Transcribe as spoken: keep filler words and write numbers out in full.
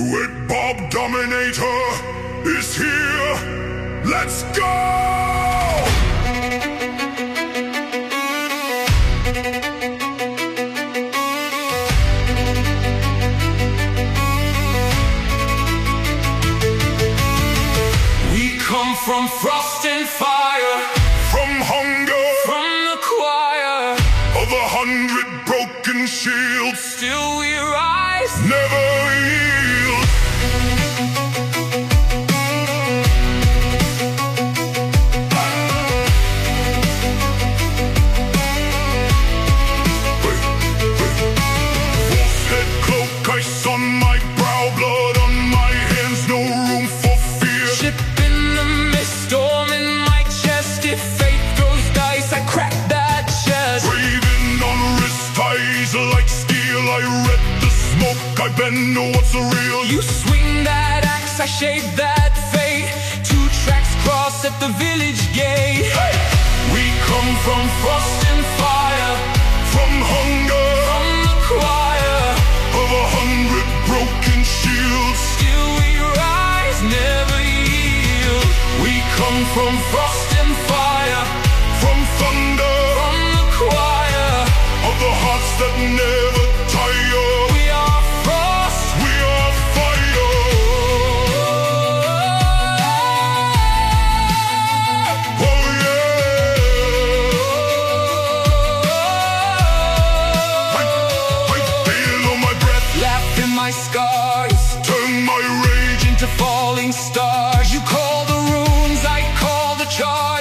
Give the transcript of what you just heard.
Heavyweight Bob Dominator is here. Let's go! We come from frost and fire, From hunger, from the choir. of a hundred broken shields, Still we rise, never yield. Wolf's head cloak, ice on my brow, blood on my hands, no room for fear. ship in the mist, storm in my chest. If fate throws dice, I crack that chest. Breathing on wrist ties like steel, I read the smoke, I bend to what's real. You swing that axe, I shade that fate. Two tracks cross at the village gate. Hey! We come from frost and fire, from hunger, From the choir, of a hundred broken shields. still we rise, never yield. We come from frost and fire, from thunder, From the choir, of the hearts that never tire. we are frost. We are fire. Oh yeah. I, I feel on my breath, Laugh in my scars, turn my rage into falling stars. You call the runes, I call the charge.